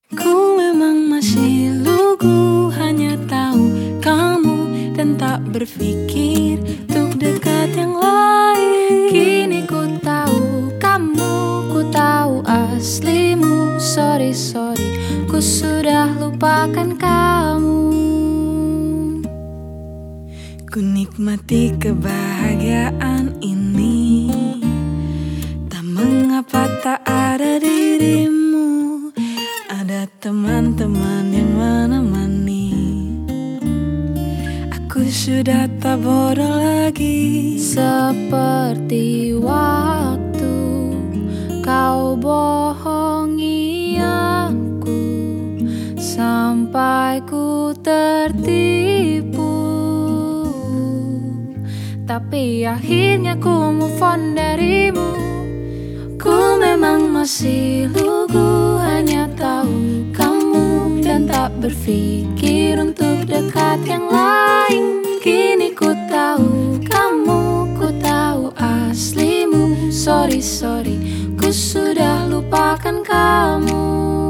Ku memang masih lugu, hanya tahu kamu dan tak berpikir untuk dekat yang lain. Kini ku tahu kamu, ku tahu aslimu. Sorry, ku sudah lupakan kamu. Ku nikmati kebahagiaan ini, tak mengapa tak ada dirimu. Ada teman-teman yang menemani. Aku sudah tak bodoh lagi. Seperti waktu kau bohongi aku, sampai ku tertipu. Tapi akhirnya ku move on darimu. Ku memang masih lugu, hanya tahu kamu dan tak berpikir untuk dekat yang lain. Kini ku tahu kamu, ku tahu aslimu. Sorry, ku sudah lupakan kamu.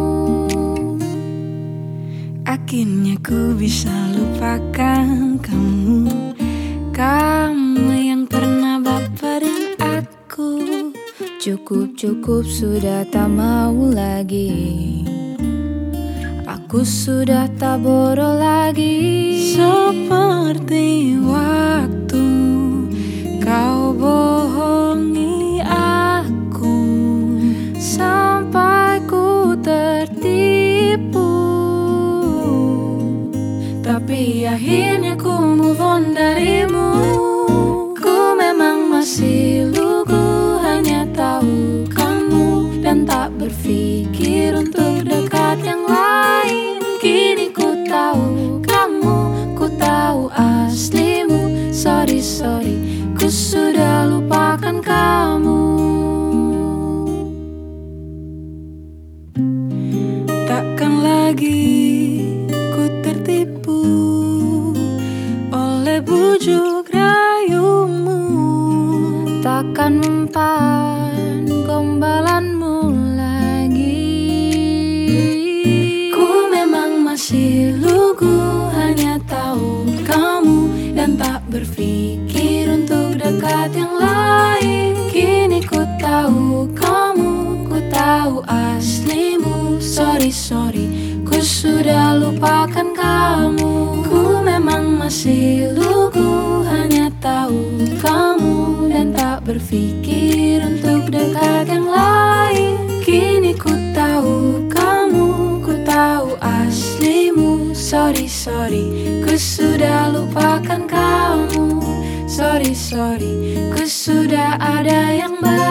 Akhirnya ku bisa lupakan kamu. Kamu yang pernah baperin aku. Cukup, sudah tak mau lagi. Aku sudah tak bodoh lagi. Seperti waktu kau bohongi aku, sampai ku tertipu. Tapi akhirnya ku move on darimu. Ku memang masih lugu, hanya tahu kamu dan tak berpikir untuk dekat yang lain. Kini ku tahu kamu, ku tahu aslimu. Sorry, ku sudah lupakan kamu. takkan lagi ku tertipu oleh bujuk rayumu. Takkan mempan gombalanmu lagi. Ku memang masih lugu, hanya tahu kamu dan tak berpikir untuk dekat yang lain. Kini ku tahu kamu, ku tahu aslimu. Sorry, ku sudah lupakan kamu. Ku memang masih lugu, hanya tahu kamu dan tak berpikir untuk dekat yang lain. Kini ku tahu kamu, ku tahu aslimu. Sorry, ku sudah lupakan kamu. Sorry, ku sudah ada yang baru.